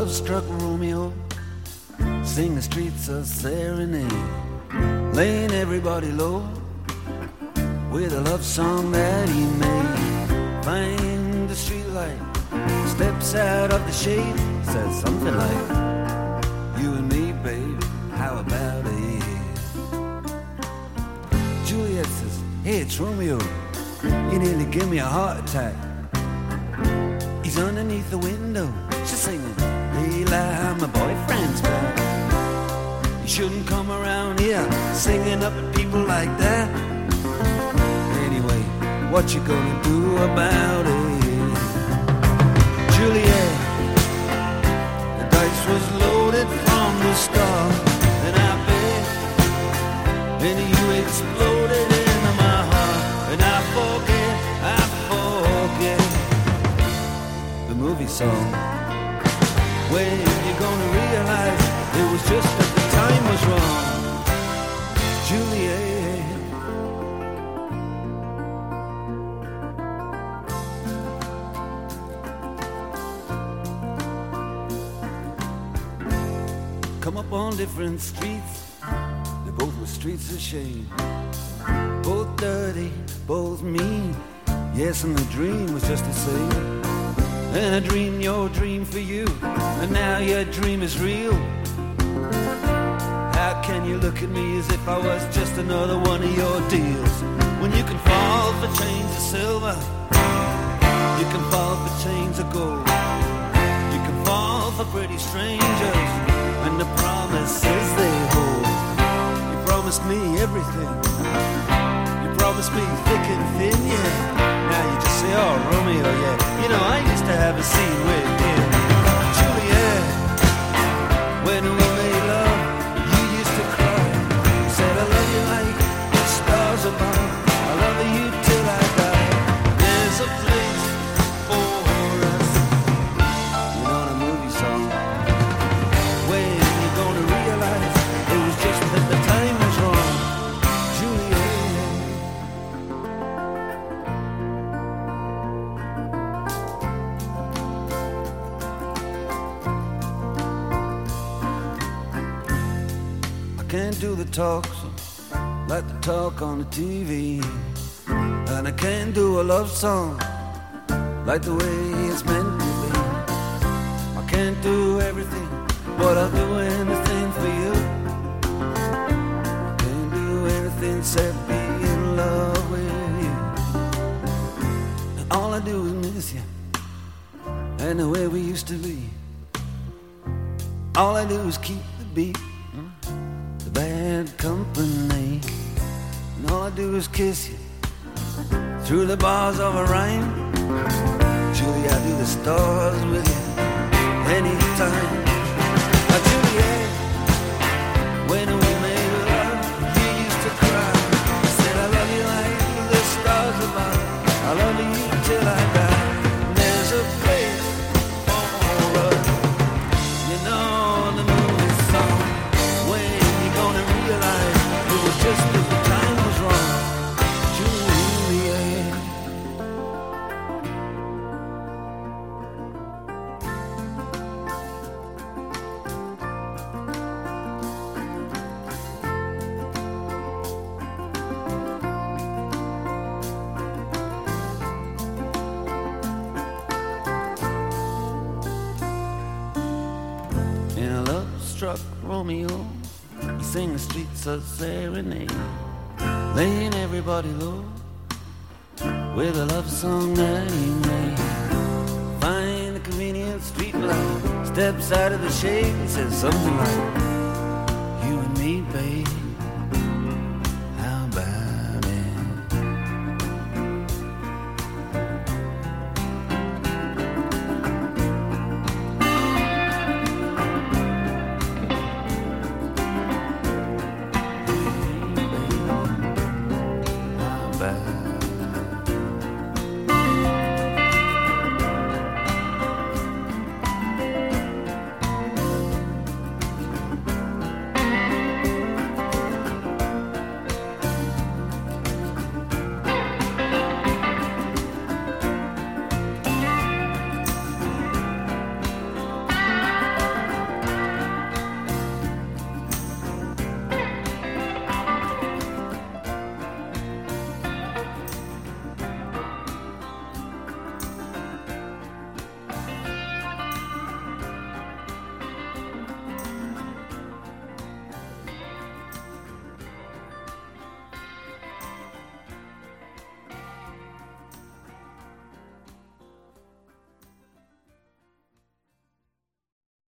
love-struck Romeo sing the streets a serenade, laying everybody low with a love song that he made. Find the streetlight, steps out of the shade, says something like, you and me, babe, how about it? Juliet says, hey, it's Romeo, you nearly give me a heart attack. He's underneath the window, she's singing, Leila, my boyfriend's back. You shouldn't come around here singing up at people like that. Anyway, what you gonna do about it? Juliet, the dice was loaded from the start, and I bet, and you exploded into my heart, and I forget the movie song. When you gonna realize it was just that the time was wrong, Juliet? Come up on different streets, they both were streets of shame, both dirty, both mean, yes, and the dream was just the same. And I dreamed your dream for you, and now your dream is real. How can you look at me as if I was just another one of your deals? When you can fall for chains of silver, you can fall for chains of gold, you can fall for pretty strangers and the promises they hold. You promised me everything, you promised me thick and thin, yeah. Now you just say, oh, Romeo, yeah. You know, I used to have a scene with him. Juliet, when we made love, you used to cry. You said, I love you like the stars above. I love you till I die. There's a place for us. You know, the movie song. When you gonna realize it was just that the time was wrong, Juliet. Can't do the talks like the talk on the TV, and I can't do a love song like the way it's meant to be. I can't do everything, but I'll do anything for you. I can't do anything except be in love with you. And all I do is miss you and the way we used to be. All I do is keep the beat, bad company, and all I do is kiss you through the bars of a rhyme. Julie, I do the stars with you anytime. Juliet, when we made love, you used to cry. You said, I love you like the stars above. I love you till I die. And there's a place for us. You know the movie song. It was just that the time was wrong, Juliet. In a love-struck Romeo, he sang the streets a serenade, laying everybody low with a love song that he made. Find the convenient street light, steps out of the shade and says something like, you and me, babe, how about it? Bye.